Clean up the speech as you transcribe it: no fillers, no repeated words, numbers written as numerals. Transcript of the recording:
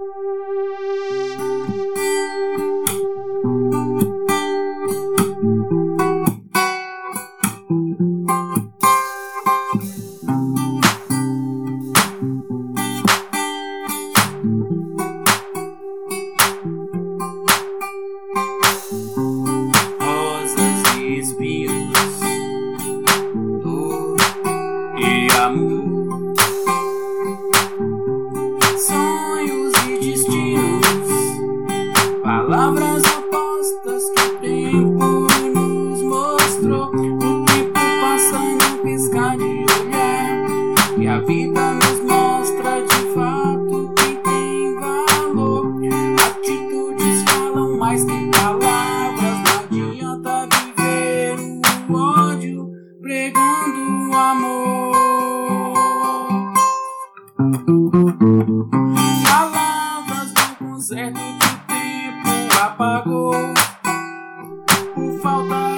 Rosas e espinhos, dor e amor, sonhos e destinos, palavras opostas que o tempo nos mostrou. O tempo passa num piscar de olhar, e a vida nos mostra de fato quem tem valor. Atitudes falam mais que palavras, não adianta viver o ódio pregando o amor. Palavras não consertam o que o tempo apagou, por falta